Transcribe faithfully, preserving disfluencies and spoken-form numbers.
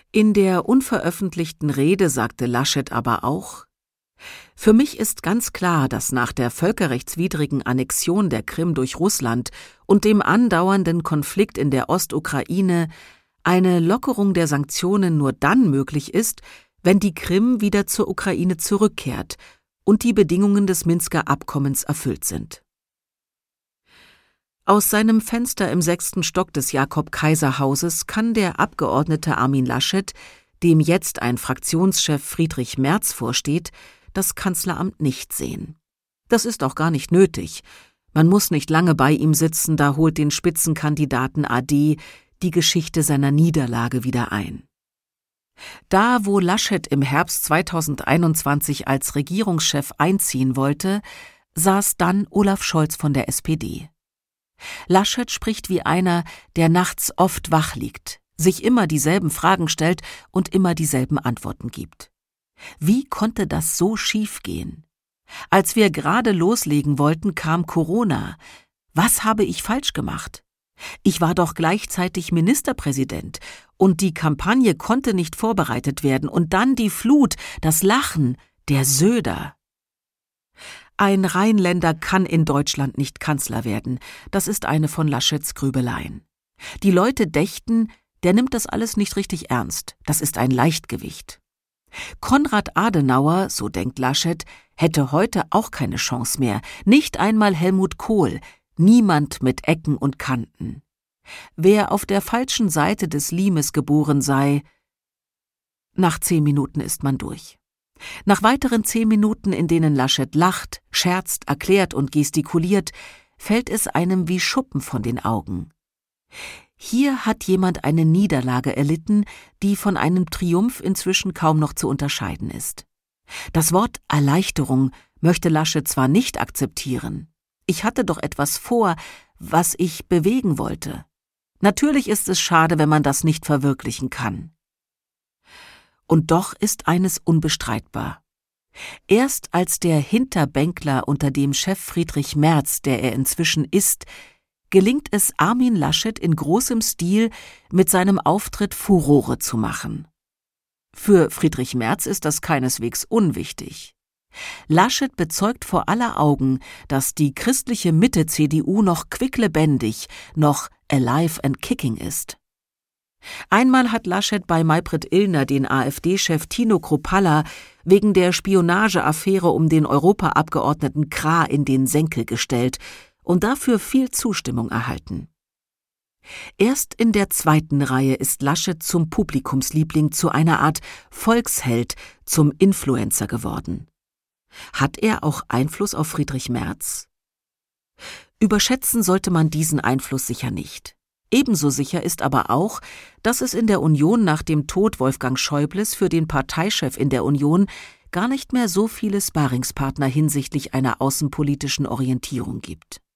In der unveröffentlichten Rede sagte Laschet aber auch: Für mich ist ganz klar, dass nach der völkerrechtswidrigen Annexion der Krim durch Russland und dem andauernden Konflikt in der Ostukraine eine Lockerung der Sanktionen nur dann möglich ist, wenn die Krim wieder zur Ukraine zurückkehrt und die Bedingungen des Minsker Abkommens erfüllt sind. Aus seinem Fenster im sechsten Stock des Jakob-Kaiser-Hauses kann der Abgeordnete Armin Laschet, dem jetzt ein Fraktionschef Friedrich Merz vorsteht, das Kanzleramt nicht sehen. Das ist auch gar nicht nötig. Man muss nicht lange bei ihm sitzen, da holt den Spitzenkandidaten A D die Geschichte seiner Niederlage wieder ein. Da, wo Laschet im Herbst zweitausendeinundzwanzig als Regierungschef einziehen wollte, saß dann Olaf Scholz von der S P D. Laschet spricht wie einer, der nachts oft wach liegt, sich immer dieselben Fragen stellt und immer dieselben Antworten gibt. Wie konnte das so schief gehen? Als wir gerade loslegen wollten, kam Corona. Was habe ich falsch gemacht? Ich war doch gleichzeitig Ministerpräsident und die Kampagne konnte nicht vorbereitet werden und dann die Flut, das Lachen, der Söder. Ein Rheinländer kann in Deutschland nicht Kanzler werden, das ist eine von Laschets Grübeleien. Die Leute dächten, der nimmt das alles nicht richtig ernst, das ist ein Leichtgewicht. Konrad Adenauer, so denkt Laschet, hätte heute auch keine Chance mehr, nicht einmal Helmut Kohl, niemand mit Ecken und Kanten. Wer auf der falschen Seite des Limes geboren sei, nach zehn Minuten ist man durch. Nach weiteren zehn Minuten, in denen Laschet lacht, scherzt, erklärt und gestikuliert, fällt es einem wie Schuppen von den Augen. Hier hat jemand eine Niederlage erlitten, die von einem Triumph inzwischen kaum noch zu unterscheiden ist. Das Wort Erleichterung möchte Laschet zwar nicht akzeptieren. Ich hatte doch etwas vor, was ich bewegen wollte. Natürlich ist es schade, wenn man das nicht verwirklichen kann. Und doch ist eines unbestreitbar. Erst als der Hinterbänkler unter dem Chef Friedrich Merz, der er inzwischen ist, gelingt es Armin Laschet in großem Stil, mit seinem Auftritt Furore zu machen. Für Friedrich Merz ist das keineswegs unwichtig. Laschet bezeugt vor aller Augen, dass die christliche Mitte-C D U noch quicklebendig, noch alive and kicking ist. Einmal hat Laschet bei Maybrit Illner den AfD-Chef Tino Kruppalla wegen der Spionageaffäre um den Europaabgeordneten Krah in den Senkel gestellt und dafür viel Zustimmung erhalten. Erst in der zweiten Reihe ist Laschet zum Publikumsliebling, zu einer Art Volksheld, zum Influencer geworden. Hat er auch Einfluss auf Friedrich Merz? Überschätzen sollte man diesen Einfluss sicher nicht. Ebenso sicher ist aber auch, dass es in der Union nach dem Tod Wolfgang Schäubles für den Parteichef in der Union gar nicht mehr so viele Sparringspartner hinsichtlich einer außenpolitischen Orientierung gibt.